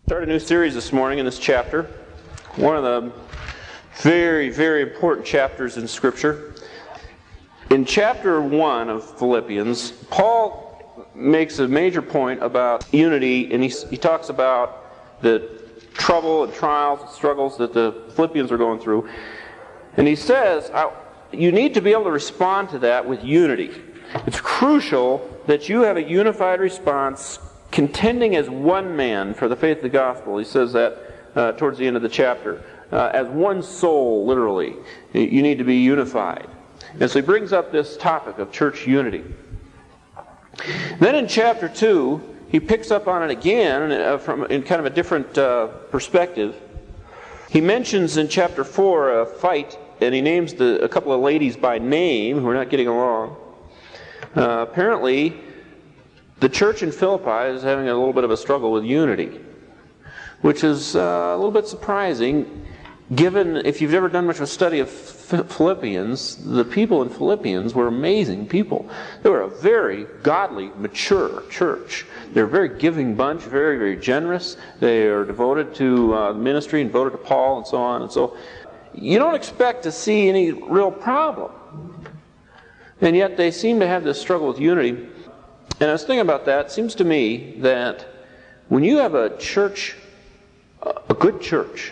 Start a new series this morning in this chapter. One of the very, very important chapters in Scripture. In chapter 1 of Philippians, Paul makes a major point about unity, and he talks about the trouble and trials and struggles that the Philippians are going through. And he says, you need to be able to respond to that with unity. It's crucial that you have a unified response, contending as one man for the faith of the gospel. He says that towards the end of the chapter. As one soul, literally. You need to be unified. And so he brings up this topic of church unity. Then in chapter 2, he picks up on it again from in kind of a different perspective. He mentions in chapter 4 a fight, and he names a couple of ladies by name who are not getting along. Apparently, the church in Philippi is having a little bit of a struggle with unity, which is a little bit surprising, given if you've ever done much of a study of Philippians, the people in Philippians were amazing people. They were a very godly, mature church. They're a very giving bunch, very, very generous. They are devoted to ministry and devoted to Paul and so on. And so you don't expect to see any real problem. And yet they seem to have this struggle with unity. And I was thinking about that. It seems to me that when you have a church, a good church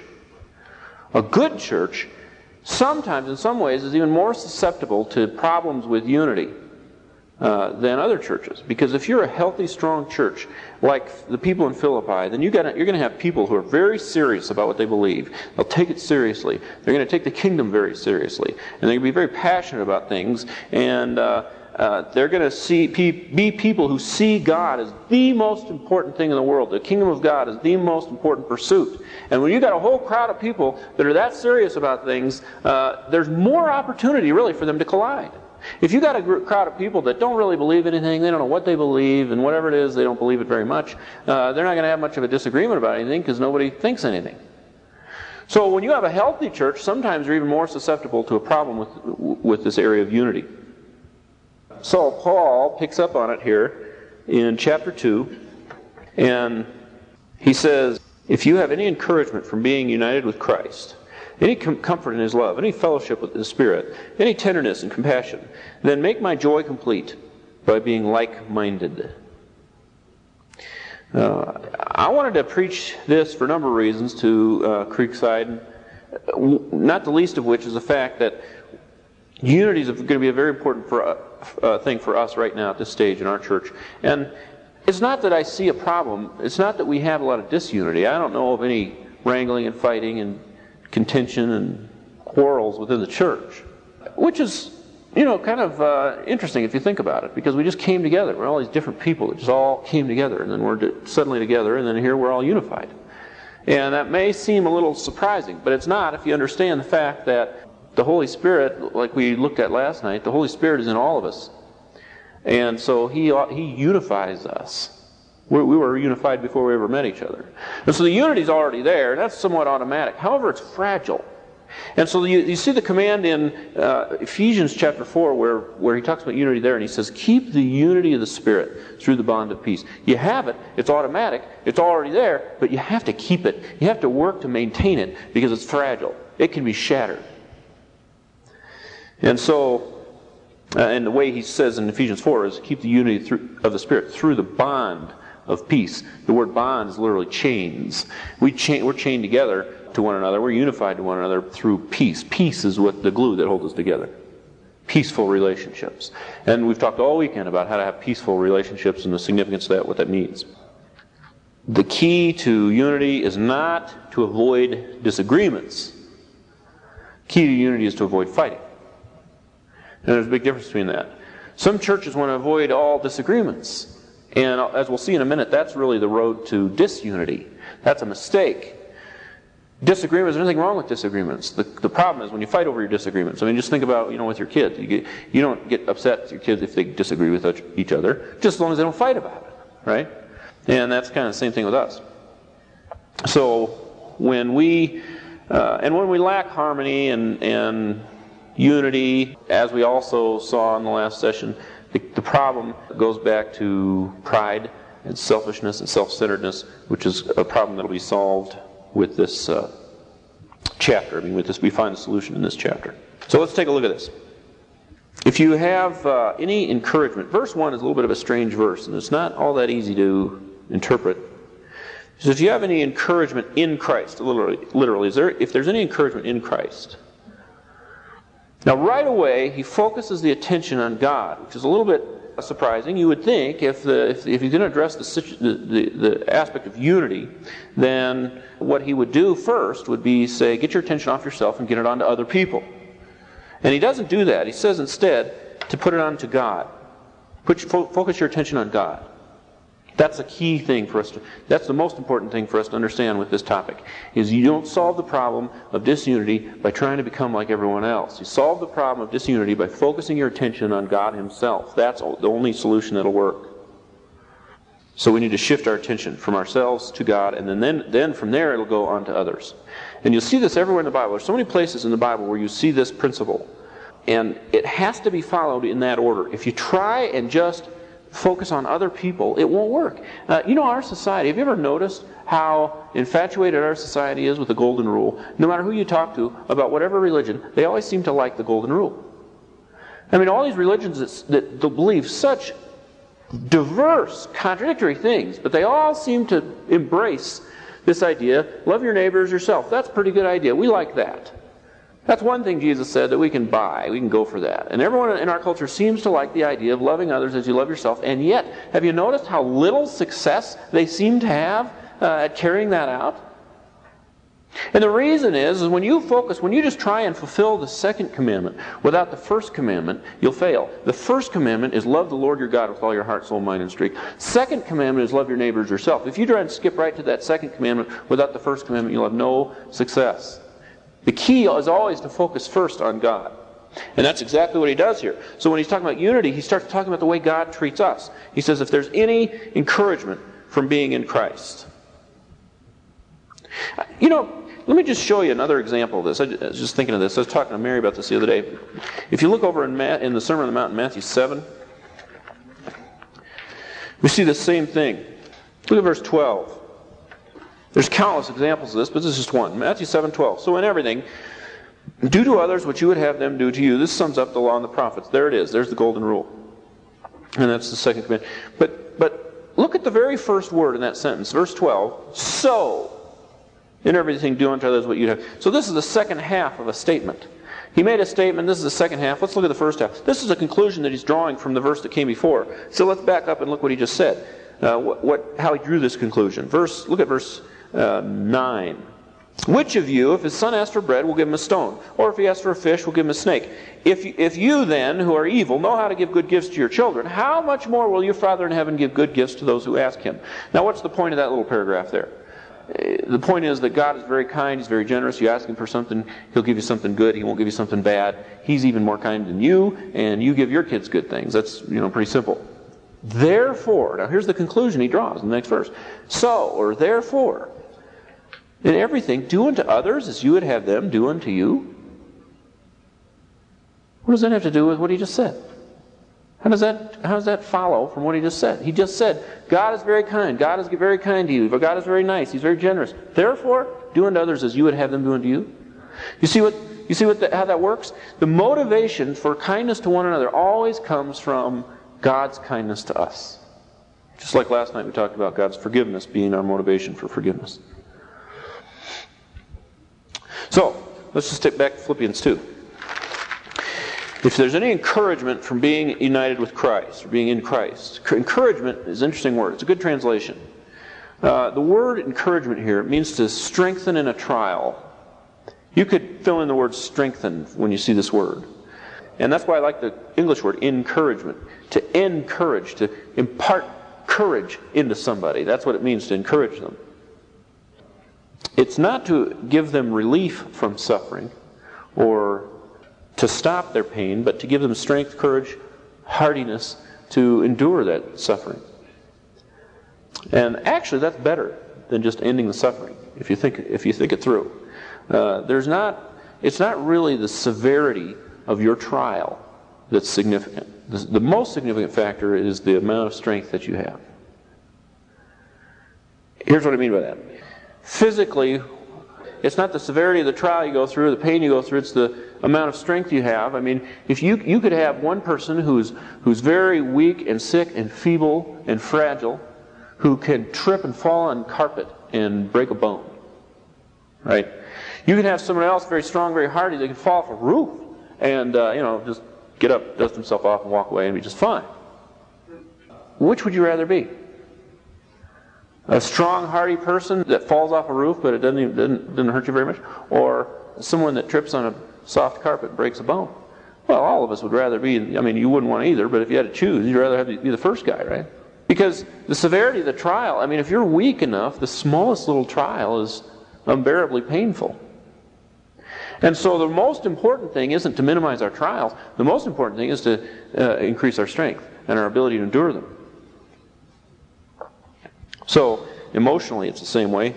sometimes in some ways is even more susceptible to problems with unity than other churches. Because if you're a healthy, strong church, like the people in Philippi, then you're going to have people who are very serious about what they believe. They'll take it seriously. They're going to take the kingdom very seriously. And they're going to be very passionate about things. And they're going to be people who see God as the most important thing in the world. The kingdom of God is the most important pursuit. And when you've got a whole crowd of people that are that serious about things, there's more opportunity really for them to collide. If you've got a crowd of people that don't really believe anything, they don't know what they believe, and whatever it is, they don't believe it very much, they're not going to have much of a disagreement about anything because nobody thinks anything. So when you have a healthy church, sometimes you're even more susceptible to a problem with this area of unity. So Paul picks up on it here in chapter 2, and he says, if you have any encouragement from being united with Christ, any comfort in His love, any fellowship with the Spirit, any tenderness and compassion, then make my joy complete by being like-minded. I wanted to preach this for a number of reasons to Creekside, not the least of which is the fact that unity is going to be a very important thing for us right now at this stage in our church. And it's not that I see a problem. It's not that we have a lot of disunity. I don't know of any wrangling and fighting and contention and quarrels within the church, which is, kind of interesting if you think about it, because we just came together. We're all these different people that just all came together, and then we're suddenly together, and then here we're all unified. And that may seem a little surprising, but it's not if you understand the fact that the Holy Spirit, like we looked at last night, the Holy Spirit is in all of us. And so He unifies us. We were unified before we ever met each other. And so the unity's already there, and that's somewhat automatic. However, it's fragile. And so you see the command in Ephesians chapter 4 where he talks about unity there, and he says, keep the unity of the Spirit through the bond of peace. You have it, it's automatic, it's already there, but you have to keep it. You have to work to maintain it because it's fragile. It can be shattered. And so, and the way he says in Ephesians 4 is keep the unity of the Spirit through the bond of peace. The word bond is literally chains. We're chained together to one another. We're unified to one another through peace. Peace is what the glue that holds us together. Peaceful relationships. And we've talked all weekend about how to have peaceful relationships and the significance of that, what that means. The key to unity is not to avoid disagreements. Key to unity is to avoid fighting. And there's a big difference between that. Some churches want to avoid all disagreements. And as we'll see in a minute, that's really the road to disunity. That's a mistake. Disagreements, there's nothing wrong with disagreements. The problem is when you fight over your disagreements. I mean, just think about, with your kids. You don't get upset with your kids if they disagree with each other, just as long as they don't fight about it, right? And that's kind of the same thing with us. So when we lack harmony and unity, as we also saw in the last session, the problem goes back to pride and selfishness and self-centeredness, which is a problem that will be solved with this chapter. I mean, with this, we find the solution in this chapter. So let's take a look at this. If you have any encouragement, verse 1 is a little bit of a strange verse, and it's not all that easy to interpret. So if you have any encouragement in Christ, literally, if there's any encouragement in Christ. Now right away, he focuses the attention on God, which is a little bit surprising. You would think if he's going to address the aspect of unity, then what he would do first would be say, get your attention off yourself and get it onto other people. And he doesn't do that. He says instead to put it onto God. Focus your attention on God. That's a key thing for us that's the most important thing for us to understand with this topic, is you don't solve the problem of disunity by trying to become like everyone else. You solve the problem of disunity by focusing your attention on God Himself. That's the only solution that'll work. So we need to shift our attention from ourselves to God, and then from there it'll go on to others. And you'll see this everywhere in the Bible. There's so many places in the Bible where you see this principle. And it has to be followed in that order. If you try and just focus on other people, it won't work. Our society, have you ever noticed how infatuated our society is with the golden rule? No matter who you talk to about whatever religion, they always seem to like the golden rule. I mean, all these religions that believe such diverse, contradictory things, but they all seem to embrace this idea, love your neighbor as yourself. That's a pretty good idea. We like that. That's one thing Jesus said that we can buy. We can go for that. And everyone in our culture seems to like the idea of loving others as you love yourself. And yet, have you noticed how little success they seem to have at carrying that out? And the reason is when you just try and fulfill the second commandment without the first commandment, you'll fail. The first commandment is love the Lord your God with all your heart, soul, mind, and strength. Second commandment is love your neighbor as yourself. If you try and skip right to that second commandment without the first commandment, you'll have no success. The key is always to focus first on God. And that's exactly what he does here. So when he's talking about unity, he starts talking about the way God treats us. He says if there's any encouragement from being in Christ. Let me just show you another example of this. I was just thinking of this. I was talking to Mary about this the other day. If you look over in the Sermon on the Mount in Matthew 7, we see the same thing. Look at verse 12. There's countless examples of this, but this is just one. Matthew 7:12. So in everything, do to others what you would have them do to you. This sums up the law and the prophets. There it is. There's the golden rule. And that's the second command. But look at the very first word in that sentence. Verse 12. So, in everything, do unto others what you'd have. So this is the second half of a statement. He made a statement. This is the second half. Let's look at the first half. This is a conclusion that he's drawing from the verse that came before. So let's back up and look what he just said. How he drew this conclusion. Look at verse 9. Which of you, if his son asks for bread, will give him a stone? Or if he asks for a fish, will give him a snake? If you then, who are evil, know how to give good gifts to your children, how much more will your Father in heaven give good gifts to those who ask him? Now what's the point of that little paragraph there? The point is that God is very kind, He's very generous. You ask Him for something, He'll give you something good, He won't give you something bad. He's even more kind than you, and you give your kids good things. That's pretty simple. Therefore, now here's the conclusion he draws in the next verse. So, or therefore, in everything, do unto others as you would have them do unto you. What does that have to do with what he just said? How does that follow from what he just said? He just said, God is very kind. God is very kind to you. God is very nice. He's very generous. Therefore, do unto others as you would have them do unto you. You see how that works? The motivation for kindness to one another always comes from God's kindness to us. Just like last night we talked about God's forgiveness being our motivation for forgiveness. So, let's just take back to Philippians 2. If there's any encouragement from being united with Christ, or being in Christ, encouragement is an interesting word. It's a good translation. The word encouragement here means to strengthen in a trial. You could fill in the word strengthen when you see this word. And that's why I like the English word encouragement. To encourage, to impart courage into somebody. That's what it means to encourage them. It's not to give them relief from suffering or to stop their pain, but to give them strength, courage, hardiness to endure that suffering. And actually that's better than just ending the suffering, if you think it through. It's not really the severity of your trial that's significant. The most significant factor is the amount of strength that you have. Here's what I mean by that. Physically, it's not the severity of the trial you go through, the pain you go through, it's the amount of strength you have. I mean, if you could have one person who's very weak and sick and feeble and fragile, who can trip and fall on carpet and break a bone. Right? You can have someone else very strong, very hardy, that can fall off a roof and just get up, dust himself off and walk away and be just fine. Which would you rather be? A strong, hardy person that falls off a roof, but it doesn't hurt you very much? Or someone that trips on a soft carpet and breaks a bone? Well, all of us would rather be, you wouldn't want either, but if you had to choose, you'd rather be the first guy, right? Because the severity of the trial, if you're weak enough, the smallest little trial is unbearably painful. And so the most important thing isn't to minimize our trials. The most important thing is to increase our strength and our ability to endure them. So, emotionally, it's the same way.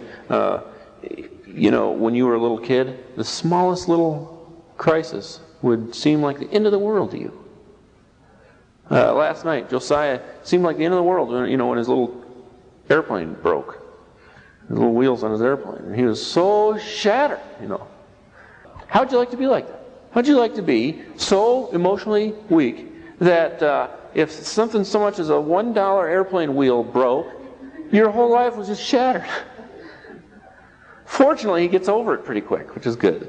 When you were a little kid, the smallest little crisis would seem like the end of the world to you. Last night, Josiah seemed like the end of the world when his little airplane broke. His little wheels on his airplane. And he was so shattered, How'd you like to be like that? How'd you like to be so emotionally weak that if something so much as a $1 airplane wheel broke, your whole life was just shattered? Fortunately, he gets over it pretty quick, which is good.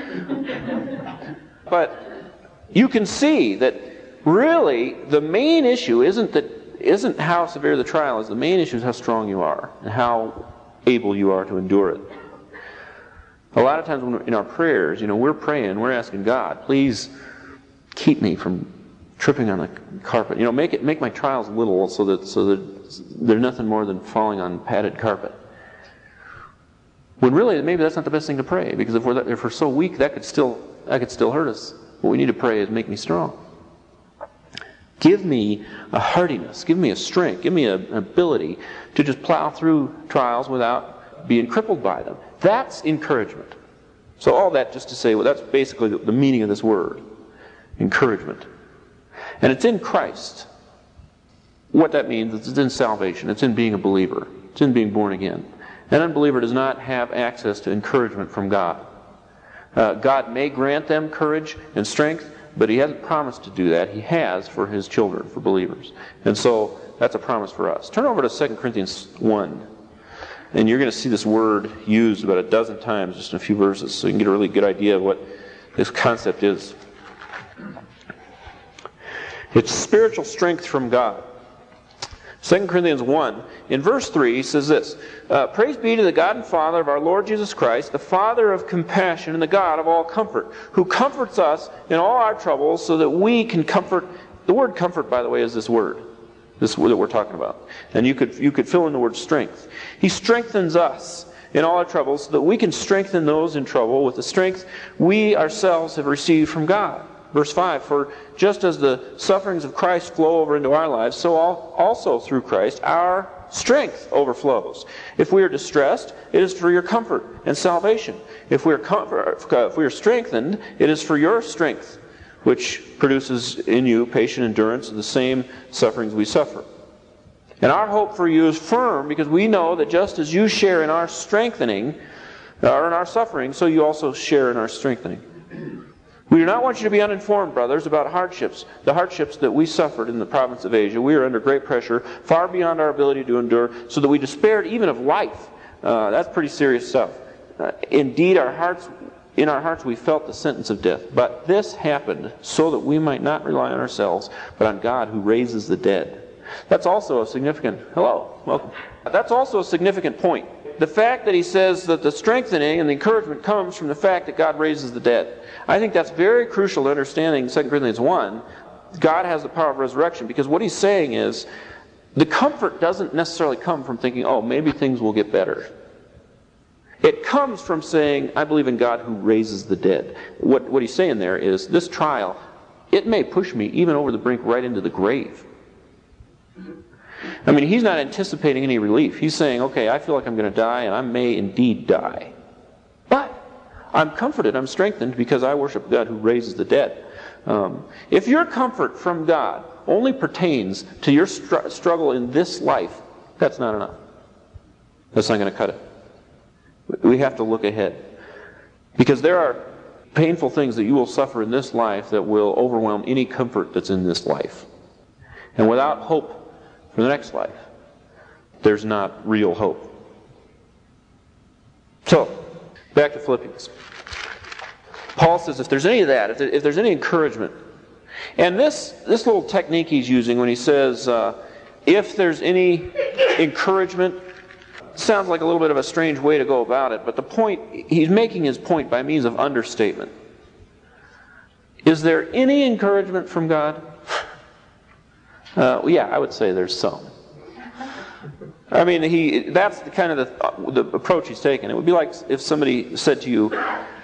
But you can see that really the main issue isn't how severe the trial is. The main issue is how strong you are and how able you are to endure it. A lot of times in our prayers, we're praying, we're asking God, please keep me from tripping on the carpet. Make my trials little so that they're nothing more than falling on padded carpet. When really, maybe that's not the best thing to pray, because if we're so weak, that could still hurt us. What we need to pray is, make me strong. Give me a hardiness, give me a strength, give me an ability to just plow through trials without being crippled by them. That's encouragement. So all that just to say, that's basically the meaning of this word, encouragement. And it's in Christ. What that means is it's in salvation. It's in being a believer. It's in being born again. An unbeliever does not have access to encouragement from God. God may grant them courage and strength, but He hasn't promised to do that. He has for His children, for believers. And so that's a promise for us. Turn over to 2 Corinthians 1. And you're going to see this word used about a dozen times just in a few verses, so you can get a really good idea of what this concept is. It's spiritual strength from God. 2 Corinthians 1, in verse 3, he says this, Praise be to the God and Father of our Lord Jesus Christ, the Father of compassion and the God of all comfort, who comforts us in all our troubles so that we can comfort. The word comfort, by the way, is this word that we're talking about. And you could fill in the word strength. He strengthens us in all our troubles so that we can strengthen those in trouble with the strength we ourselves have received from God. Verse 5, For just as the sufferings of Christ flow over into our lives, so also through Christ our strength overflows. If we are distressed, it is for your comfort and salvation. If we are strengthened, it is for your strength, which produces in you patient endurance of the same sufferings we suffer. And our hope for you is firm, because we know that just as you share in our strengthening, or in our suffering, so you also share in our strengthening. We do not want you to be uninformed, brothers, about the hardships that we suffered in the province of Asia. We are under great pressure, far beyond our ability to endure, so that we despaired even of life. That's pretty serious stuff. Indeed, in our hearts we felt the sentence of death. But this happened so that we might not rely on ourselves, but on God who raises the dead. That's also a significant... Hello, welcome. That's also a significant point. The fact that he says that the strengthening and the encouragement comes from the fact that God raises the dead. I think that's very crucial to understanding 2 Corinthians 1. God has the power of resurrection, because what he's saying is the comfort doesn't necessarily come from thinking, maybe things will get better. It comes from saying, I believe in God who raises the dead. What he's saying there is, this trial, it may push me even over the brink right into the grave. He's not anticipating any relief. He's saying, okay, I feel like I'm going to die, and I may indeed die. But I'm comforted, I'm strengthened, because I worship God who raises the dead. If your comfort from God only pertains to your struggle in this life, that's not enough. That's not going to cut it. We have to look ahead. Because there are painful things that you will suffer in this life that will overwhelm any comfort that's in this life. And without hope for the next life, there's not real hope. So, back to Philippians. Paul says if there's any of that, if there's any encouragement, and this little technique he's using when he says, if there's any encouragement, sounds like a little bit of a strange way to go about it, but the point, he's making his point by means of understatement. Is there any encouragement from God? Yeah, I would say there's some. I mean, that's the kind of the approach he's taken. It would be like if somebody said to you,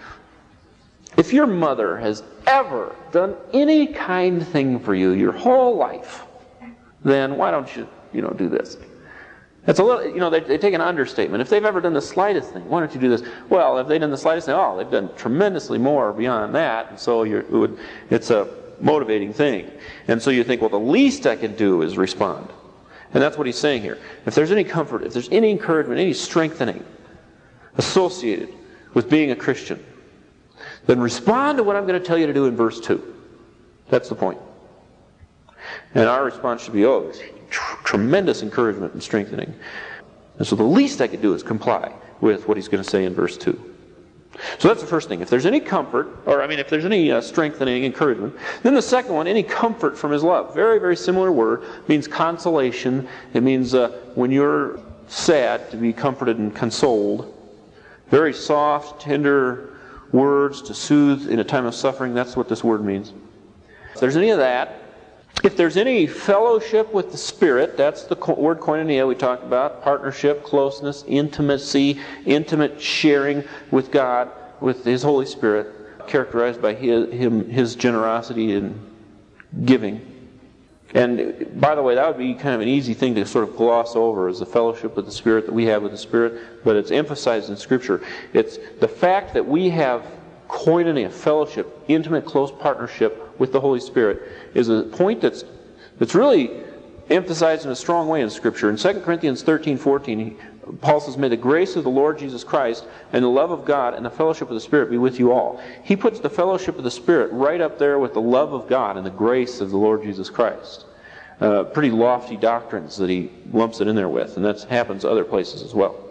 if your mother has ever done any kind thing for you your whole life, then why don't you do this? It's a little, they take an understatement. If they've ever done the slightest thing, why don't you do this? Well, if they've done the slightest thing, they've done tremendously more beyond that, and so it's a motivating thing. And so you think, well, the least I can do is respond. And that's what he's saying here. If there's any comfort, if there's any encouragement, any strengthening associated with being a Christian, then respond to what I'm going to tell you to do in verse 2. That's the point. And our response should be, tremendous encouragement and strengthening. And so the least I could do is comply with what he's going to say in verse 2. So that's the first thing. If there's any comfort, if there's any strengthening, encouragement, then the second one, any comfort from his love. Very, very similar word. It means consolation. It means when you're sad, to be comforted and consoled. Very soft, tender words to soothe in a time of suffering. That's what this word means. If there's any of that, if there's any fellowship with the Spirit, that's the word koinonia we talked about, partnership, closeness, intimacy, intimate sharing with God, with His Holy Spirit, characterized by His generosity in giving. And by the way, that would be kind of an easy thing to sort of gloss over, is the fellowship with the Spirit that we have with the Spirit, but it's emphasized in Scripture. It's the fact that we have koinonia, fellowship, intimate, close partnership with the Holy Spirit is a point that's really emphasized in a strong way in Scripture. In 2 Corinthians 13:14, Paul says, "May the grace of the Lord Jesus Christ and the love of God and the fellowship of the Spirit be with you all." He puts the fellowship of the Spirit right up there with the love of God and the grace of the Lord Jesus Christ. Pretty lofty doctrines that he lumps it in there with, and that happens other places as well.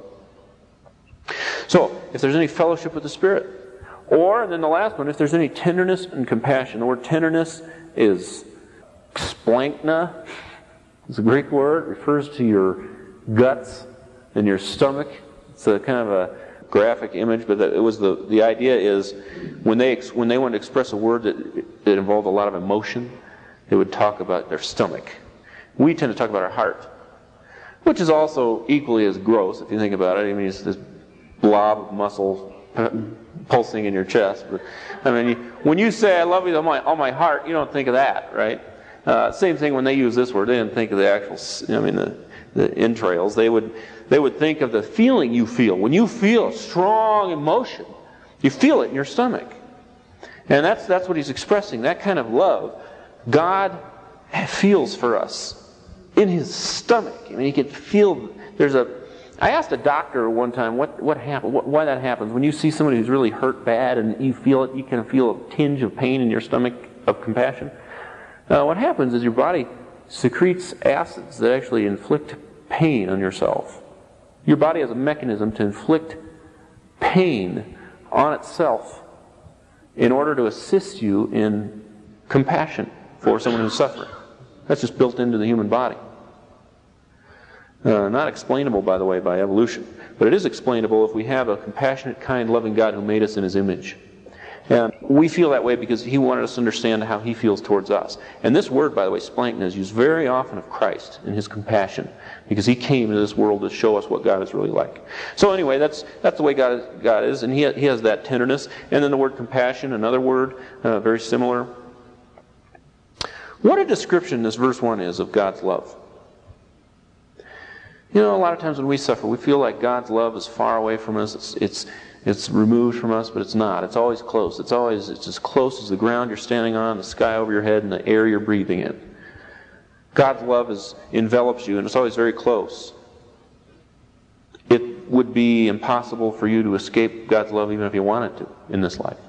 So, if there's any fellowship with the Spirit, or, and then the last one, if there's any tenderness and compassion. The word tenderness is splankna. It's a Greek word. It refers to your guts and your stomach. It's a kind of a graphic image, but it was the idea is when they wanted to express a word that involved a lot of emotion, they would talk about their stomach. We tend to talk about our heart, which is also equally as gross if you think about it. I mean, it's this blob of muscle pulsing in your chest. But when you say "I love you" with all my heart, you don't think of that, right? Same thing when they use this word. They didn't think of the actual, the entrails. They would think of the feeling you feel. When you feel a strong emotion, you feel it in your stomach, and that's what he's expressing. That kind of love God feels for us in His stomach. I mean, He can feel. I asked a doctor one time what happened, why that happens. When you see somebody who's really hurt bad and you feel it, you can feel a tinge of pain in your stomach of compassion. What happens is your body secretes acids that actually inflict pain on yourself. Your body has a mechanism to inflict pain on itself in order to assist you in compassion for someone who's suffering. That's just built into the human body. Not explainable, by the way, by evolution. But it is explainable if we have a compassionate, kind, loving God who made us in His image. And we feel that way because He wanted us to understand how He feels towards us. And this word, by the way, splankna, is used very often of Christ in His compassion, because He came into this world to show us what God is really like. So anyway, that's the way God is, and He has that tenderness. And then the word compassion, another word, very similar. What a description this verse 1 is of God's love. A lot of times when we suffer, we feel like God's love is far away from us. It's removed from us, but it's not. It's always close. It's as close as the ground you're standing on, the sky over your head, and the air you're breathing in. God's love envelops you, and it's always very close. would be impossible for you to escape God's love even if you wanted to in this life.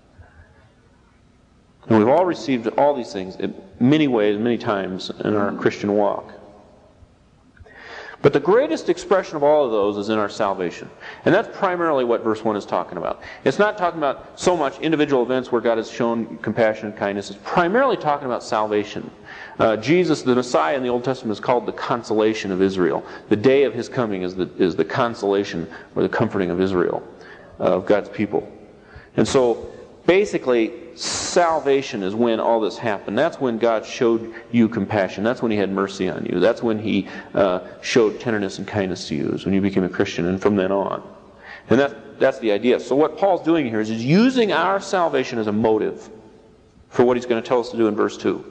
And we've all received all these things in many ways, many times in our Christian walk. But the greatest expression of all of those is in our salvation. And that's primarily what verse 1 is talking about. It's not talking about so much individual events where God has shown compassion and kindness. It's primarily talking about salvation. Jesus, the Messiah in the Old Testament, is called the consolation of Israel. The day of His coming is the consolation or the comforting of Israel, of God's people. And so, basically, salvation is when all this happened. That's when God showed you compassion. That's when He had mercy on you. That's when He showed tenderness and kindness to you, is when you became a Christian, and from then on. And that's the idea. So what Paul's doing here is he's using our salvation as a motive for what he's going to tell us to do in verse 2.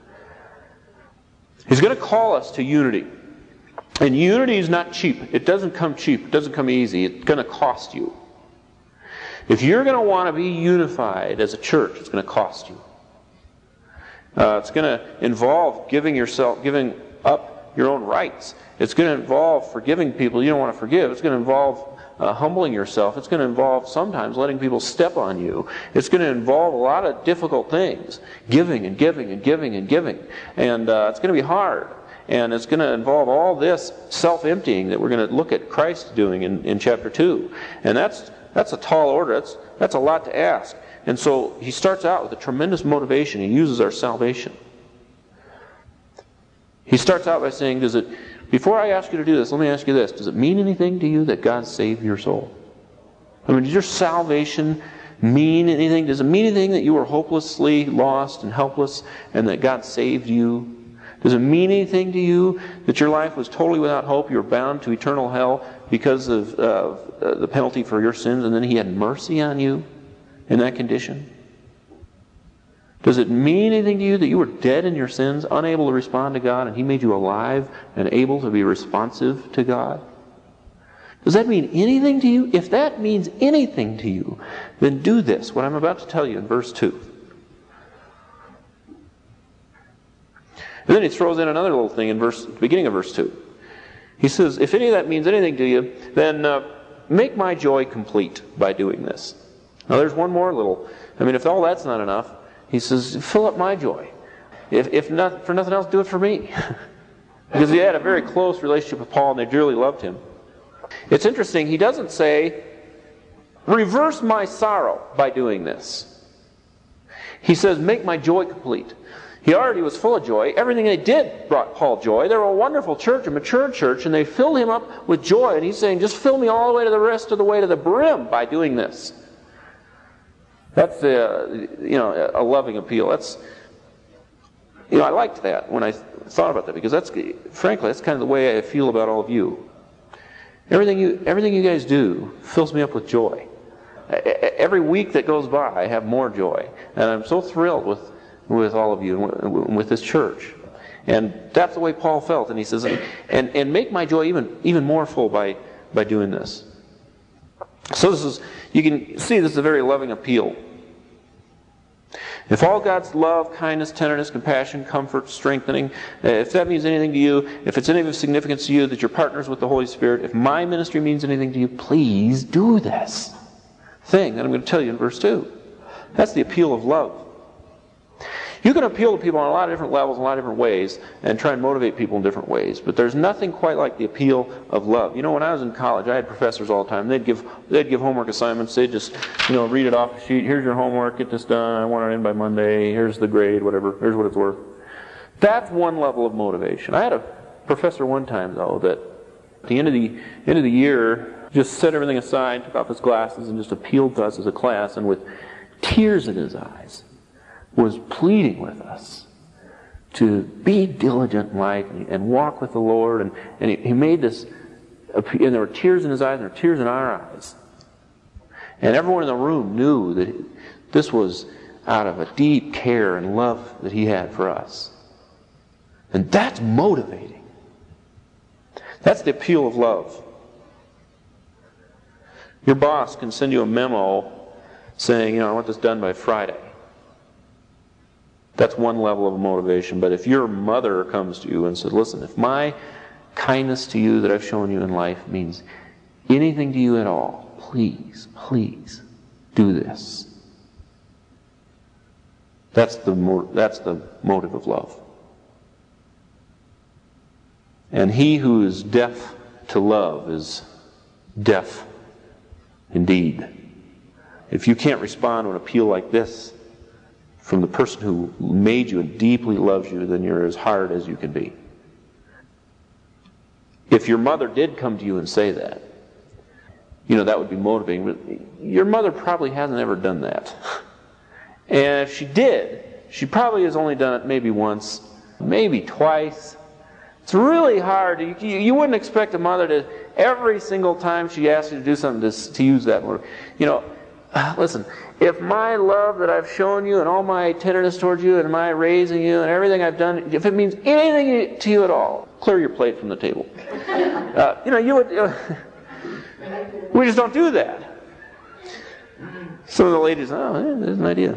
He's going to call us to unity. And unity is not cheap. It doesn't come cheap. It doesn't come easy. It's going to cost you. If you're going to want to be unified as a church, it's going to cost you. It's going to involve giving up your own rights. It's going to involve forgiving people you don't want to forgive. It's going to involve humbling yourself. It's going to involve sometimes letting people step on you. It's going to involve a lot of difficult things. Giving and giving and giving and giving. And it's going to be hard. And it's going to involve all this self-emptying that we're going to look at Christ doing in chapter 2. And that's a tall order. That's a lot to ask. And so he starts out with a tremendous motivation. He uses our salvation. He starts out by saying, before I ask you to do this, let me ask you this. Does it mean anything to you that God saved your soul? I mean, does your salvation mean anything? Does it mean anything that you were hopelessly lost and helpless and that God saved you? Does it mean anything to you that your life was totally without hope, you were bound to eternal hell because of the penalty for your sins, and then He had mercy on you in that condition? Does it mean anything to you that you were dead in your sins, unable to respond to God, and He made you alive and able to be responsive to God? Does that mean anything to you? If that means anything to you, then do this, what I'm about to tell you in verse 2. And then he throws in another little thing in the beginning of verse 2. He says, if any of that means anything to you, then make my joy complete by doing this. Now there's one more little, if all that's not enough, he says, fill up my joy. If not for nothing else, do it for me. Because he had a very close relationship with Paul and they dearly loved him. It's interesting, he doesn't say, reverse my sorrow by doing this. He says, make my joy complete. He already was full of joy. Everything they did brought Paul joy. They were a wonderful church, a mature church, and they filled him up with joy. And he's saying, just fill me all the way to the rest of the way to the brim by doing this. That's a loving appeal. I liked that when I thought about that, because that's kind of the way I feel about all of you. Everything you guys do fills me up with joy. Every week that goes by, I have more joy, and I'm so thrilled with all of you and with this church. And that's the way Paul felt. And he says, and make my joy even more full by doing this. So you can see this is a very loving appeal. If all God's love, kindness, tenderness, compassion, comfort, strengthening, if that means anything to you, if it's any of significance to you that you're partners with the Holy Spirit, if my ministry means anything to you, please do this thing that I'm going to tell you in verse 2. That's the appeal of love. You can appeal to people on a lot of different levels, in a lot of different ways, and try and motivate people in different ways. But there's nothing quite like the appeal of love. When I was in college, I had professors all the time. They'd give homework assignments. They'd just, read it off the sheet. Here's your homework. Get this done. I want it in by Monday. Here's the grade. Whatever. Here's what it's worth. That's one level of motivation. I had a professor one time, though, that at the end of the year just set everything aside, took off his glasses, and just appealed to us as a class, and with tears in his eyes, was pleading with us to be diligent in life and walk with the Lord. And he made this, and there were tears in his eyes and there were tears in our eyes. And everyone in the room knew that this was out of a deep care and love that he had for us. And that's motivating. That's the appeal of love. Your boss can send you a memo saying, I want this done by Friday. That's one level of motivation. But if your mother comes to you and says, listen, if my kindness to you that I've shown you in life means anything to you at all, please, please do this. That's the motive of love. And he who is deaf to love is deaf indeed. If you can't respond to an appeal like this from the person who made you and deeply loves you, then you're as hard as you can be. If your mother did come to you and say that, that would be motivating. But your mother probably hasn't ever done that. And if she did, she probably has only done it maybe once, maybe twice. It's really hard. You wouldn't expect a mother to, every single time she asks you to do something, to use that word. Listen, if my love that I've shown you and all my tenderness towards you and my raising you and everything I've done, if it means anything to you at all, clear your plate from the table. You would... we just don't do that. Some of the ladies, there's an idea.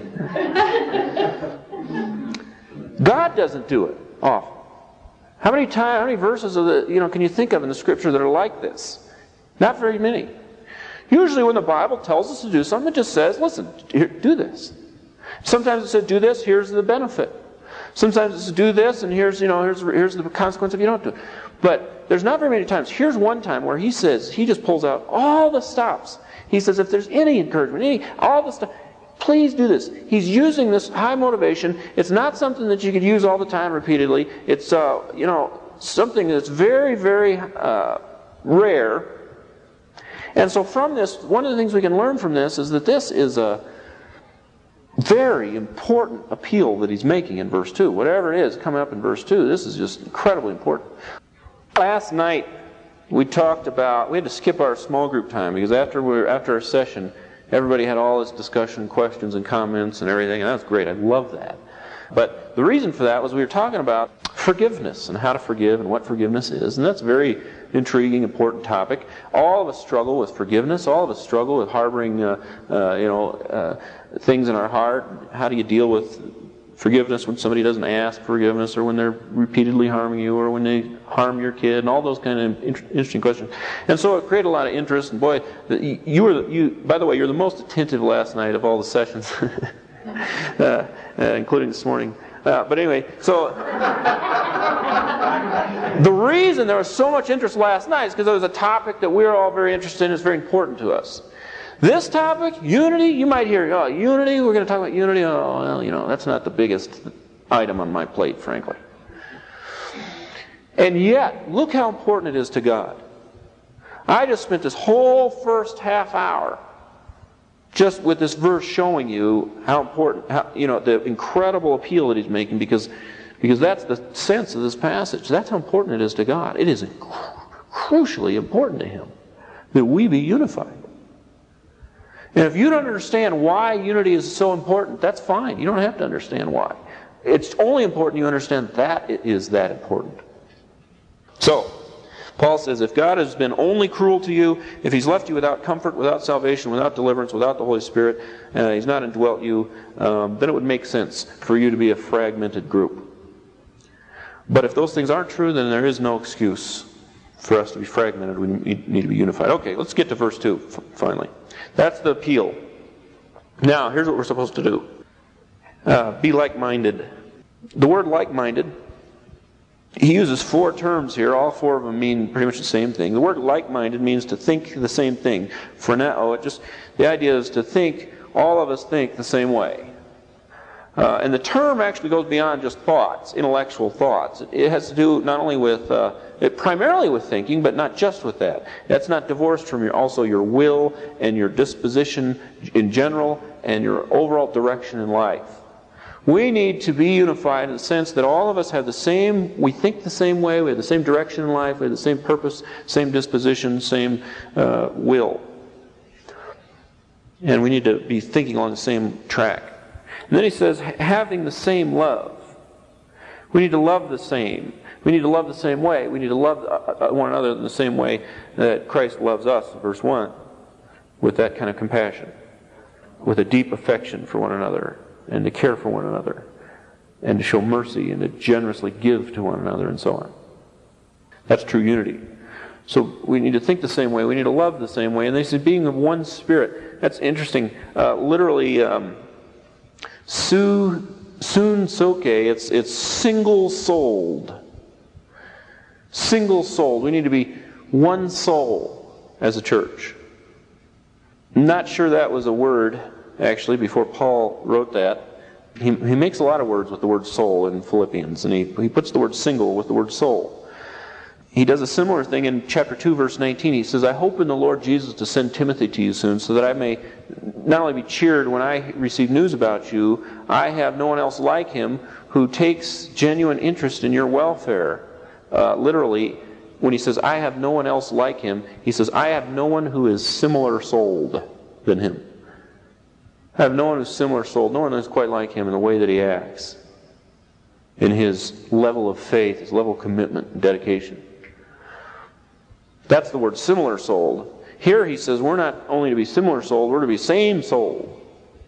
God doesn't do it often. How many verses can you think of in the Scripture that are like this? Not very many. Usually when the Bible tells us to do something, it just says, listen, here, do this. Sometimes it says, do this, here's the benefit. Sometimes it says, do this, and here's the consequence if you don't do it. But there's not very many times. Here's one time where he says, he just pulls out all the stops. He says, if there's any encouragement, all the stuff, please do this. He's using this high motivation. It's not something that you could use all the time repeatedly. It's something that's very, very rare. And so from this, one of the things we can learn from this is that this is a very important appeal that he's making in verse 2. Whatever it is coming up in verse 2, this is just incredibly important. Last night we talked about, we had to skip our small group time because after our session, everybody had all this discussion, questions and comments and everything, and that was great. I love that. But the reason for that was we were talking about forgiveness and how to forgive and what forgiveness is, and that's a very intriguing, important topic. All of us struggle with forgiveness. All of us struggle with harboring, things in our heart. How do you deal with forgiveness when somebody doesn't ask forgiveness, or when they're repeatedly harming you, or when they harm your kid, and all those kind of interesting questions. And so it created a lot of interest. And boy, you by the way, you're the most attentive last night of all the sessions, including this morning. But anyway, so the reason there was so much interest last night is because it was a topic that we're all very interested in. It's very important to us. This topic, unity, you might hear, unity, we're going to talk about unity. Oh, well, that's not the biggest item on my plate, frankly. And yet, look how important it is to God. I just spent this whole first half hour just with this verse showing you how important, the incredible appeal that he's making, because that's the sense of this passage. That's how important it is to God. It is crucially important to him that we be unified. And if you don't understand why unity is so important, that's fine. You don't have to understand why. It's only important you understand that it is that important. So, Paul says, if God has been only cruel to you, if he's left you without comfort, without salvation, without deliverance, without the Holy Spirit, he's not indwelt you, then it would make sense for you to be a fragmented group. But if those things aren't true, then there is no excuse for us to be fragmented. We need to be unified. Okay, let's get to verse 2, finally. That's the appeal. Now, here's what we're supposed to do. Be like-minded. The word like-minded, he uses 4 terms here. All 4 of them mean pretty much the same thing. The word like-minded means to think the same thing. The idea is to think, all of us think the same way. And the term actually goes beyond just thoughts, intellectual thoughts. It has to do not only with, primarily with thinking, but not just with that. That's not divorced from also your will and your disposition in general and your overall direction in life. We need to be unified in the sense that all of us have we think the same way, we have the same direction in life, we have the same purpose, same disposition, same will. And we need to be thinking along the same track. And then he says, having the same love. We need to love the same. We need to love the same way. We need to love one another in the same way that Christ loves us, verse 1, with that kind of compassion, with a deep affection for one another, and to care for one another, and to show mercy, and to generously give to one another, and so on. That's true unity. So we need to think the same way. We need to love the same way. And they said being of one spirit. That's interesting. Literally, sun soke, it's single-souled. Single-souled. We need to be one soul as a church. I'm not sure that was a word, actually, before Paul wrote that. He makes a lot of words with the word soul in Philippians, and he puts the word single with the word soul. He does a similar thing in chapter 2, verse 19. He says, I hope in the Lord Jesus to send Timothy to you soon, so that I may not only be cheered when I receive news about you, I have no one else like him who takes genuine interest in your welfare. Literally, when he says, I have no one else like him, he says, I have no one who is similar souled than him. I have no one who's similar souled, no one who's quite like him in the way that he acts, in his level of faith, his level of commitment and dedication. That's the word similar souled. Here he says we're not only to be similar souled, we're to be same souled.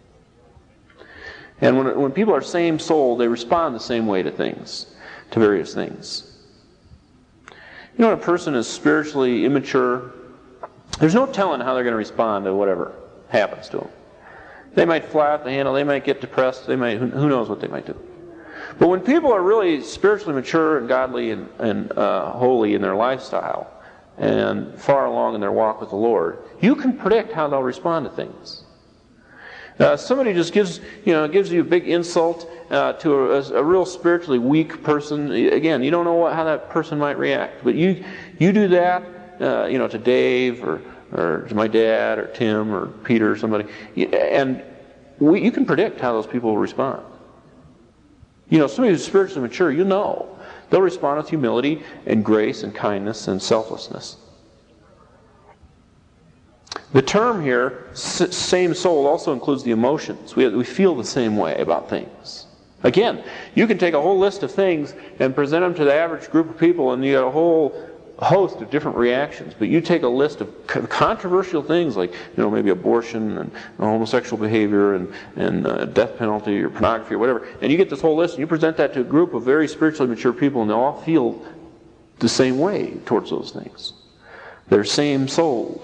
And when people are same souled, they respond the same way to things, to various things. You know, when a person is spiritually immature, there's no telling how they're going to respond to whatever happens to them. They might fly off the handle, they might get depressed, they might, who knows what they might do. But when people are really spiritually mature and godly and holy in their lifestyle, and far along in their walk with the Lord, you can predict how they'll respond to things. Somebody just gives you a big insult to a real spiritually weak person. Again, you don't know how that person might react, but you do that, to Dave or to my dad or Tim or Peter or somebody, and you can predict how those people will respond. Somebody who's spiritually mature, they'll respond with humility and grace and kindness and selflessness. The term here, same soul, also includes the emotions. We feel the same way about things. Again, you can take a whole list of things and present them to the average group of people, and you get a whole host of different reactions. But you take a list of controversial things like, maybe abortion and homosexual behavior and death penalty or pornography or whatever, and you get this whole list and you present that to a group of very spiritually mature people, and they all feel the same way towards those things. They're same-souled.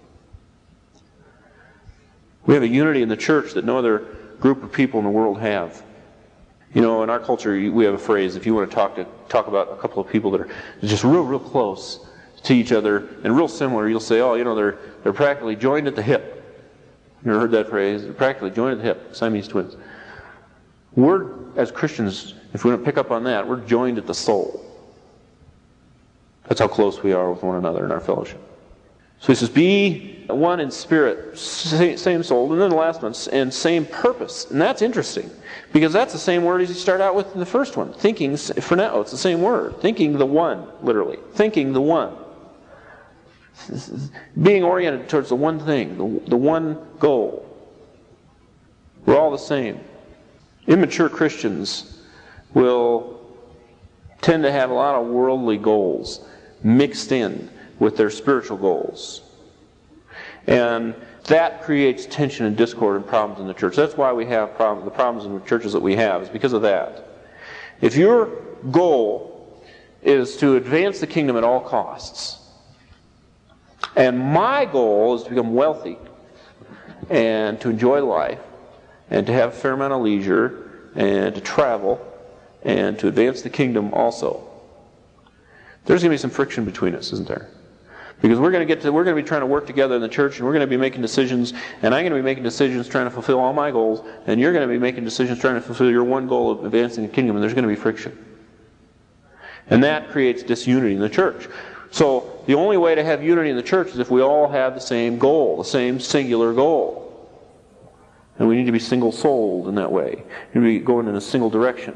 We have a unity in the church that no other group of people in the world have. In our culture, we have a phrase, if you want to talk about a couple of people that are just real close to each other and real similar, you'll say, they're practically joined at the hip. You ever heard that phrase? They're practically joined at the hip, Siamese twins. We're, as Christians, if we want to pick up on that, we're joined at the soul. That's how close we are with one another in our fellowship. So he says, be one in spirit, same soul, and then the last one, and same purpose. And that's interesting, because that's the same word as you start out with in the first one. Thinking, phroneo, it's the same word. Thinking the one, literally. Thinking the one. Being oriented towards the one thing, the one goal. We're all the same. Immature Christians will tend to have a lot of worldly goals mixed in with their spiritual goals. And that creates tension and discord and problems in the church. That's why we have the problems in the churches that we have, is because of that. If your goal is to advance the kingdom at all costs, and my goal is to become wealthy and to enjoy life and to have a fair amount of leisure and to travel and to advance the kingdom also, there's going to be some friction between us, isn't there? Because we're going to be trying to work together in the church, and we're going to be making decisions, and I'm going to be making decisions trying to fulfill all my goals, and you're going to be making decisions trying to fulfill your one goal of advancing the kingdom, and there's going to be friction. And that creates disunity in the church. So the only way to have unity in the church is if we all have the same goal, the same singular goal. And we need to be single-souled in that way. We need to be going in a single direction.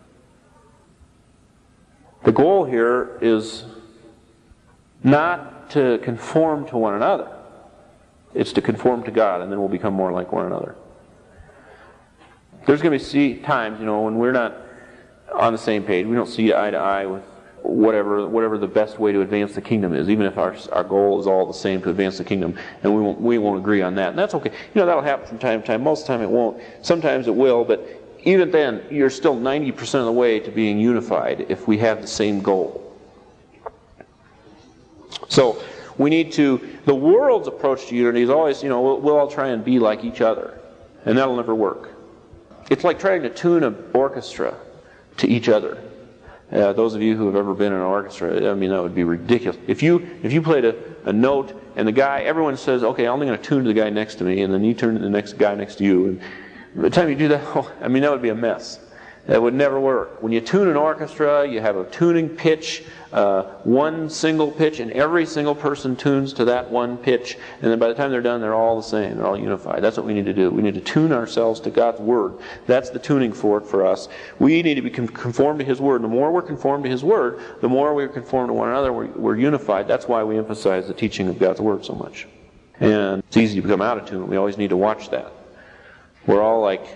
The goal here is not to conform to one another. It's to conform to God, and then we'll become more like one another. There's going to be times, when we're not on the same page. We don't see eye to eye with whatever the best way to advance the kingdom is, even if our goal is all the same to advance the kingdom, and we won't agree on that. And that's okay. That'll happen from time to time. Most of the time it won't. Sometimes it will, but even then, you're still 90% of the way to being unified if we have the same goal. So we need to, the world's approach to unity is always, we'll all try and be like each other. And that'll never work. It's like trying to tune an orchestra to each other. Those of you who have ever been in an orchestra, that would be ridiculous. If you played a note and everyone says, okay, I'm only going to tune to the guy next to me, and then you turn to the next guy next to you, and by the time you do that, that would be a mess. That would never work. When you tune an orchestra, you have a tuning pitch, one single pitch, and every single person tunes to that one pitch, and then by the time they're done, they're all the same. They're all unified. That's what we need to do. We need to tune ourselves to God's Word. That's the tuning fork for us. We need to be conformed to His Word. The more we're conformed to His Word, the more we're conformed to one another, we're unified. That's why we emphasize the teaching of God's Word so much. And it's easy to become out of tune. We always need to watch that. We're all like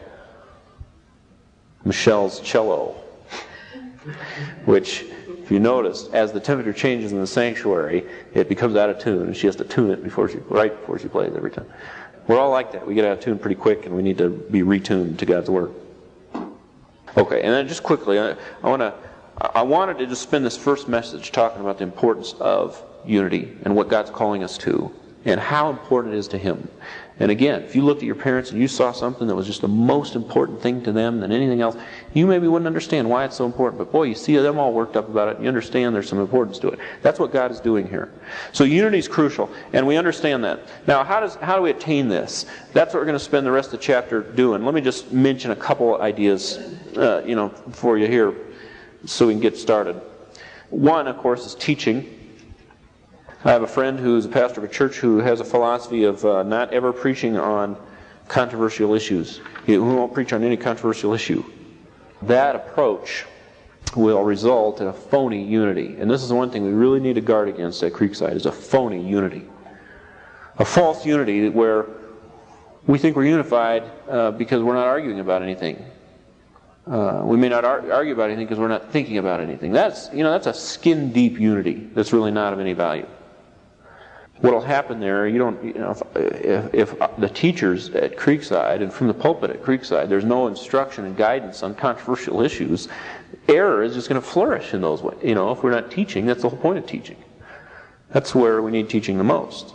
Michelle's cello, which, if you notice, as the temperature changes in the sanctuary, it becomes out of tune, and she has to tune it right before she plays every time. We're all like that. We get out of tune pretty quick, and we need to be retuned to God's Word. Okay, and then just quickly, I wanted to just spend this first message talking about the importance of unity and what God's calling us to, and how important it is to Him. And again, if you looked at your parents and you saw something that was just the most important thing to them than anything else, you maybe wouldn't understand why it's so important. But boy, you see them all worked up about it, and you understand there's some importance to it. That's what God is doing here. So unity is crucial, and we understand that. Now, how do we attain this? That's what we're going to spend the rest of the chapter doing. Let me just mention a couple ideas, for you here, so we can get started. One, of course, is teaching. I have a friend who's a pastor of a church who has a philosophy of not ever preaching on controversial issues. He won't preach on any controversial issue. That approach will result in a phony unity. And this is the one thing we really need to guard against at Creekside, is a phony unity. A false unity where we think we're unified because we're not arguing about anything. We may not argue about anything because we're not thinking about anything. That's a skin-deep unity that's really not of any value. What'll happen there, if the teachers at Creekside and from the pulpit at Creekside, there's no instruction and guidance on controversial issues, error is just going to flourish in those ways. If we're not teaching, that's the whole point of teaching. That's where we need teaching the most.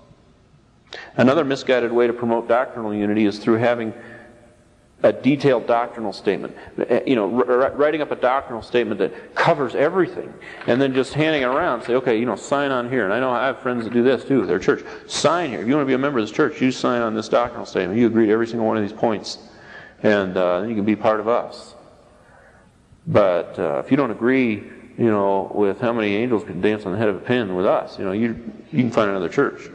Another misguided way to promote doctrinal unity is through having a detailed doctrinal statement. Writing up a doctrinal statement that covers everything, and then just handing it around. Say, okay, sign on here. And I know I have friends that do this too. Their church, sign here. If you want to be a member of this church, you sign on this doctrinal statement. You agree to every single one of these points, and then you can be part of us. But if you don't agree, with how many angels can dance on the head of a pin with us, you can find another church.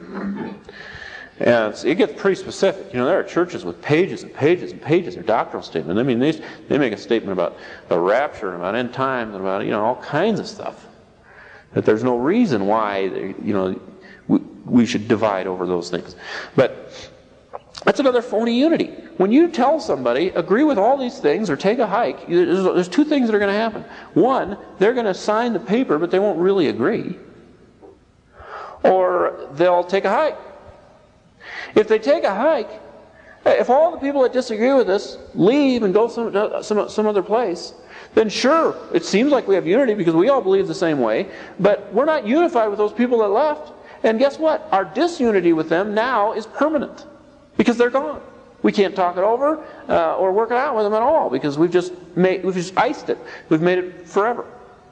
And it gets pretty specific. There are churches with pages and pages and pages of doctrinal statement. They make a statement about the rapture and about end times and about all kinds of stuff. That there's no reason why we should divide over those things. But that's another phony unity. When you tell somebody, agree with all these things or take a hike, there's two things that are going to happen. One, they're going to sign the paper, but they won't really agree. Or they'll take a hike. If they take a hike, if all the people that disagree with us leave and go some other place, then sure, it seems like we have unity because we all believe the same way, but we're not unified with those people that left. And guess what? Our disunity with them now is permanent because they're gone. We can't talk it over or work it out with them at all because we've just iced it. We've made it forever.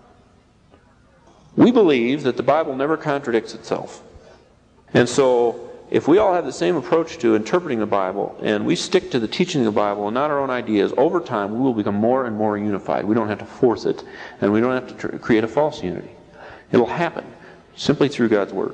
We believe that the Bible never contradicts itself. And so, if we all have the same approach to interpreting the Bible, and we stick to the teaching of the Bible and not our own ideas, over time we will become more and more unified. We don't have to force it, and we don't have to create a false unity. It'll happen simply through God's Word.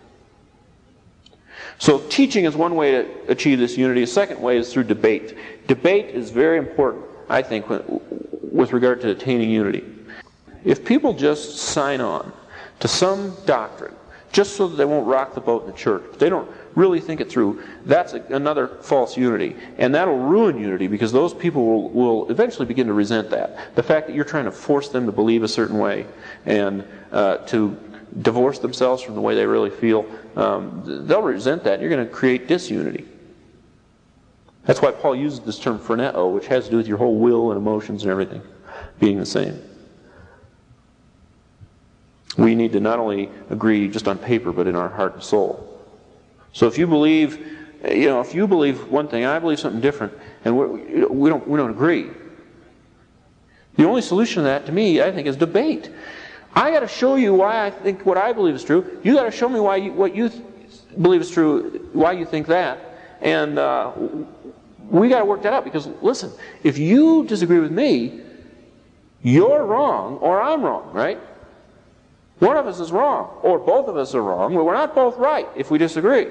So teaching is one way to achieve this unity. A second way is through debate. Debate is very important, I think, with regard to attaining unity. If people just sign on to some doctrine, just so that they won't rock the boat in the church, they don't really think it through, that's another false unity. And that'll ruin unity because those people will eventually begin to resent that. The fact that you're trying to force them to believe a certain way and to divorce themselves from the way they really feel, they'll resent that. You're going to create disunity. That's why Paul uses this term phroneo, which has to do with your whole will and emotions and everything being the same. We need to not only agree just on paper, but in our heart and soul. So if you believe one thing, I believe something different, and we don't agree. The only solution to that, to me, I think, is debate. I got to show you why I think what I believe is true. You got to show me what you believe is true, why you think that, and we got to work that out. Because listen, if you disagree with me, you're wrong or I'm wrong, right? One of us is wrong, or both of us are wrong, but we're not both right if we disagree.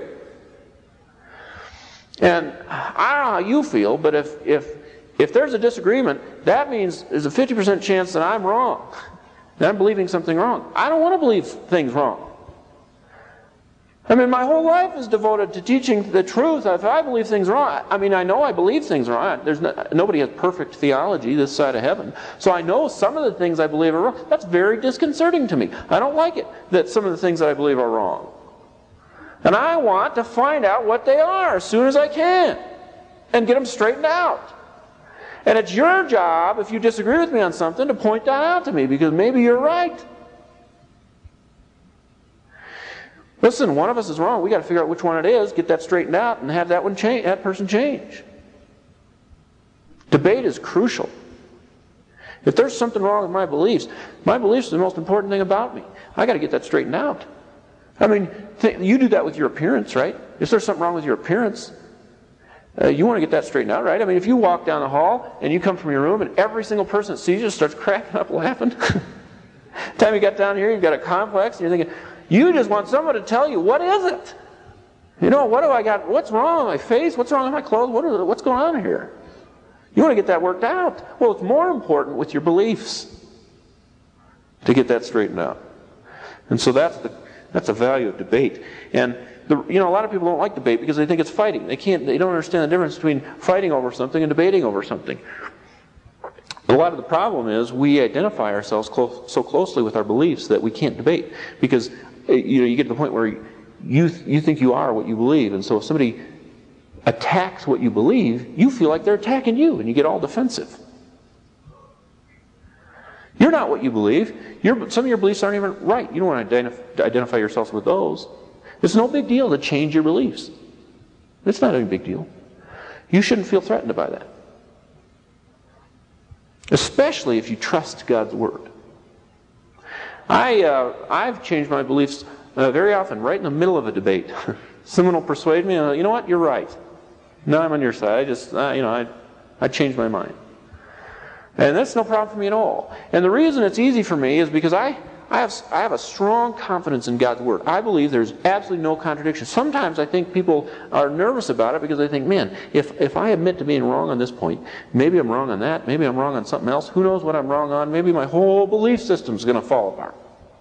And I don't know how you feel, but if there's a disagreement, that means there's a 50% chance that I'm wrong, that I'm believing something wrong. I don't want to believe things wrong. I mean, my whole life is devoted to teaching the truth. If I believe things wrong, I mean, I know I believe things wrong. Nobody has perfect theology this side of heaven. So I know some of the things I believe are wrong. That's very disconcerting to me. I don't like it that some of the things that I believe are wrong. And I want to find out what they are as soon as I can and get them straightened out. And it's your job, if you disagree with me on something, to point that out to me, because maybe you're right. Listen, one of us is wrong. We got to figure out which one it is, get that straightened out, and have that person change. Debate is crucial. If there's something wrong with my beliefs are the most important thing about me. I got to get that straightened out. I mean, you do that with your appearance, right? If there's something wrong with your appearance, you want to get that straightened out, right? I mean, if you walk down the hall and you come from your room and every single person that sees you starts cracking up laughing, the time you got down here, you've got a complex, and you're thinking, you just want someone to tell you, what is it? You know, what do I got? What's wrong with my face? What's wrong with my clothes? What's going on here? You want to get that worked out. Well, it's more important with your beliefs to get that straightened out. And so that's the value of debate. And a lot of people don't like debate because they think it's fighting. They don't understand the difference between fighting over something and debating over something. A lot of the problem is we identify ourselves so closely with our beliefs that we can't debate, because you get to the point where you think you are what you believe, and so if somebody attacks what you believe, you feel like they're attacking you, and you get all defensive. You're not what you believe. Some of your beliefs aren't even right. You don't want to identify yourselves with those. It's no big deal to change your beliefs. It's not a big deal. You shouldn't feel threatened by that. Especially if you trust God's Word. I've changed my beliefs very often, right in the middle of a debate. Someone will persuade me, you know what, you're right. No, I'm on your side. I changed my mind. And that's no problem for me at all. And the reason it's easy for me is because I have a strong confidence in God's Word. I believe there's absolutely no contradiction. Sometimes I think people are nervous about it because they think, man, if I admit to being wrong on this point, maybe I'm wrong on that, maybe I'm wrong on something else, who knows what I'm wrong on, maybe my whole belief system's going to fall apart.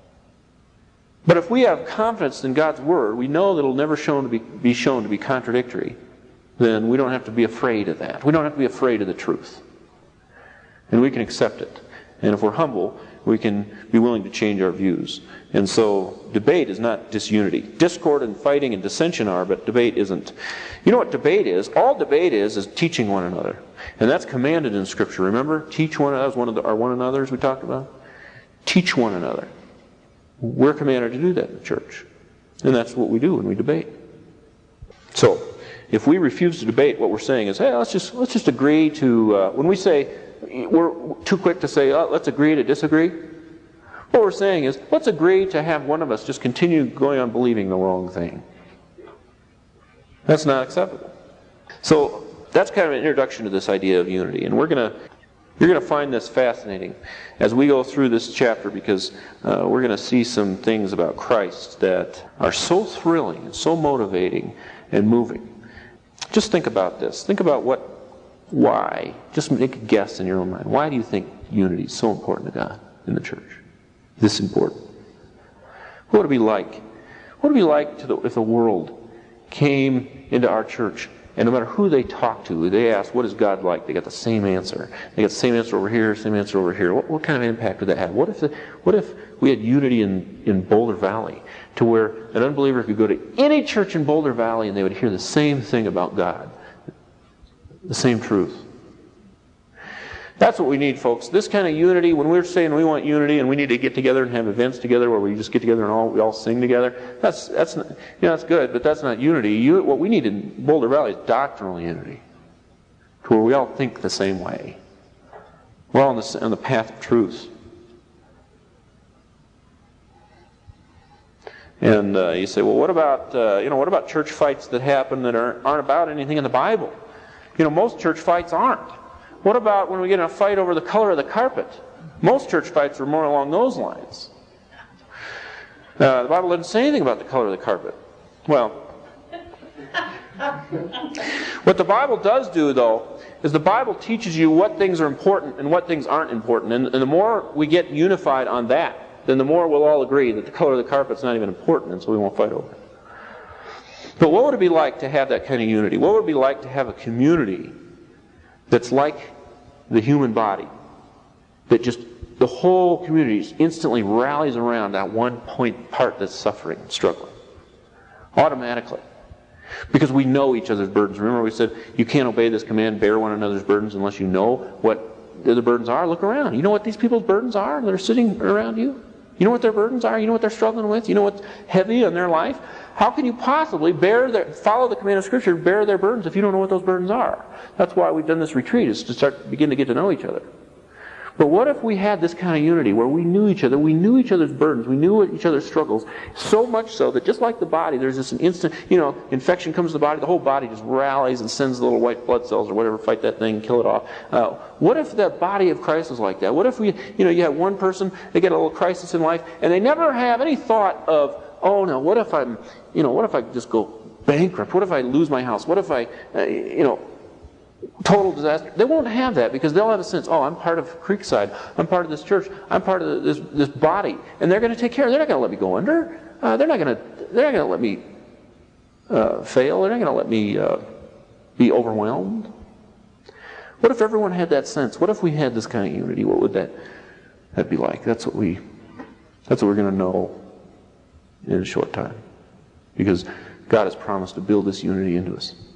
But if we have confidence in God's Word, we know that it'll never be shown to be contradictory, then we don't have to be afraid of that. We don't have to be afraid of the truth. And we can accept it. And if we're humble, we can be willing to change our views. And so debate is not disunity. Discord and fighting and dissension are, but debate isn't. You know what debate is? All debate is teaching one another. And that's commanded in Scripture. Remember? Teach one another. That was one of our one another's we talked about. Teach one another. We're commanded to do that in the church. And that's what we do when we debate. So, if we refuse to debate, what we're saying is, hey, let's just agree to, when we say, we're too quick to say, let's agree to disagree. What we're saying is, let's agree to have one of us just continue going on believing the wrong thing. That's not acceptable. So, that's kind of an introduction to this idea of unity. And you're going to find this fascinating as we go through this chapter, because we're going to see some things about Christ that are so thrilling and so motivating and moving. Just think about this. Think about why. Just make a guess in your own mind. Why do you think unity is so important to God in the church? This important. What would it be like? What would it be like if the world came into our church, and no matter who they talked to, they asked, what is God like? They got the same answer. They got the same answer over here, same answer over here. What kind of impact would that have? What if we had unity in Boulder Valley, to where an unbeliever could go to any church in Boulder Valley and they would hear the same thing about God? The same truth. That's what we need, folks. This kind of unity, when we're saying we want unity and we need to get together and have events together where we just get together and we all sing together, that's good, but that's not unity. What we need in Boulder Valley is doctrinal unity, to where we all think the same way. We're all on the path of truth. And you say, well, what about church fights that happen that aren't about anything in the Bible? Most church fights aren't. What about when we get in a fight over the color of the carpet? Most church fights are more along those lines. The Bible doesn't say anything about the color of the carpet. Well, what the Bible does do, though, is the Bible teaches you what things are important and what things aren't important. And the more we get unified on that, then the more we'll all agree that the color of the carpet's not even important, and so we won't fight over it. But what would it be like to have that kind of unity? What would it be like to have a community that's like the human body, that just the whole community instantly rallies around that one part that's suffering and struggling? Automatically. Because we know each other's burdens. Remember we said, you can't obey this command, bear one another's burdens, unless you know what the other burdens are. Look around. You know what these people's burdens are that are sitting around you? You know what their burdens are? You know what they're struggling with? You know what's heavy in their life? How can you possibly follow the command of Scripture, bear their burdens, if you don't know what those burdens are? That's why we've done this retreat, is to begin to get to know each other. But what if we had this kind of unity where we knew each other, we knew each other's burdens, we knew each other's struggles, so much so that just like the body, there's this instant, infection comes to the body, the whole body just rallies and sends the little white blood cells or whatever, fight that thing, kill it off. What if the body of Christ was like that? What if you have one person, they get a little crisis in life, and they never have any thought of, oh no, what if I just go bankrupt? What if I lose my house? What if I, total disaster? They won't have that, because they'll have a sense, I'm part of Creekside, I'm part of this church, I'm part of this body, and they're going to take care of it. They're not going to let me go under. They're not going to let me fail. They're not going to let me be overwhelmed. What if everyone had that sense? What if we had this kind of unity? What would that be like? That's what we're going to know in a short time, because God has promised to build this unity into us.